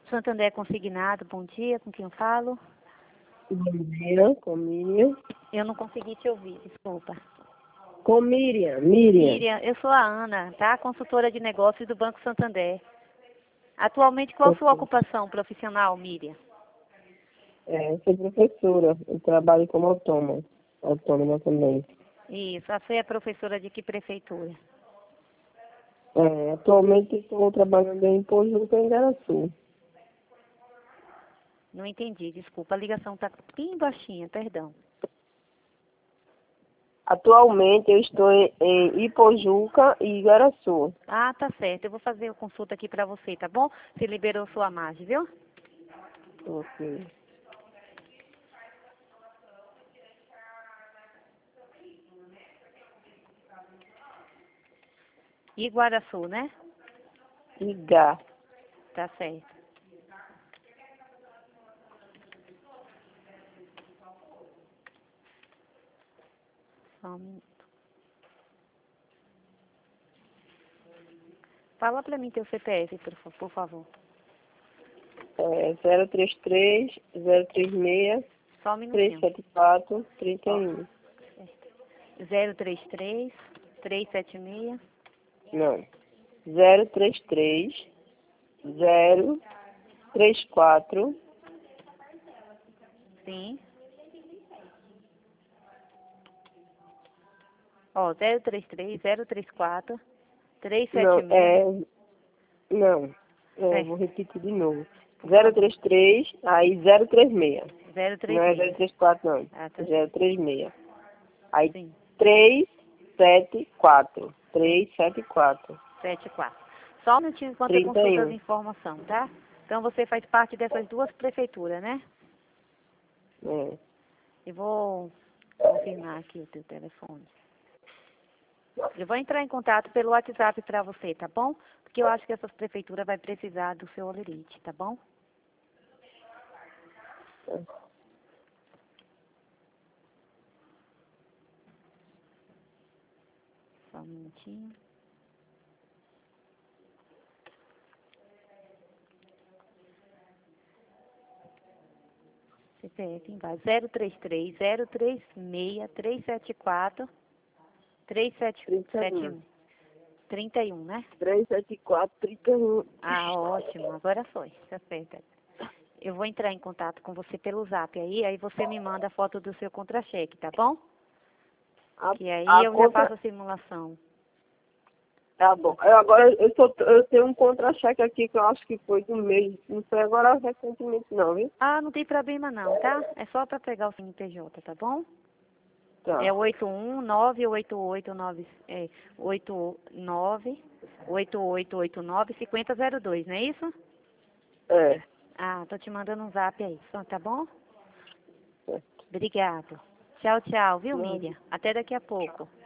Santander Consignado, bom dia, com quem eu falo? Bom dia, com Miriam. Eu não consegui te ouvir, desculpa. Com Miriam. Miriam, eu sou a Ana, tá? Consultora de negócios do Banco Santander. Atualmente, qual a sua ocupação profissional, Miriam? Sou professora, eu trabalho como autônoma também. Isso, você é professora de que prefeitura? Atualmente estou trabalhando em Pojuca, em Igaraçu. Não entendi, desculpa, a ligação está bem baixinha, perdão. Atualmente eu estou em Ipojuca e Igaraçu. Ah, tá certo, eu vou fazer a consulta aqui para você, tá bom? Você liberou sua margem, viu? Ok. Iguaraçu, né? Igá. Tá certo. Só um minuto. Fala para mim teu CPF, por favor. 033 036 Só um minutinho. 374 31. 033 376. Não. 033 034 Sim. Ó, 033 034 376. Não. É, Vou repetir de novo. 033, aí 036. Não é 036. 034, não. Ah, tá. 036. Aí Sim. 374. 374. 74. Só um minutinho enquanto eu consulto as 31. informações, tá? Então você faz parte dessas duas prefeituras, né? É. Eu vou confirmar aqui o teu telefone. Eu vou entrar em contato pelo WhatsApp para você, tá bom? Porque eu acho que essas prefeituras vai precisar do seu olerite, tá bom? Só um minutinho. CPF embaixo. 033 036 374 31. 3771. 31, né? 374, 31. Ah, ótimo. Agora foi. Tá certo. Eu vou entrar em contato com você pelo Zap aí você me manda a foto do seu contra-cheque, tá bom? Que aí A eu já conta. faço a simulação. Tá bom. Agora eu tenho um contra-cheque aqui que eu acho que foi do mês. Não foi agora recentemente não, viu? Ah, não tem problema não, tá? É só para pegar o CNPJ, tá bom? É Tá. 8198889 8889 5002, não é isso? É. Ah, tô te mandando um Zap aí, tá bom? É. Obrigado. Tchau, tchau, viu, Não, Miriam? Até daqui a pouco.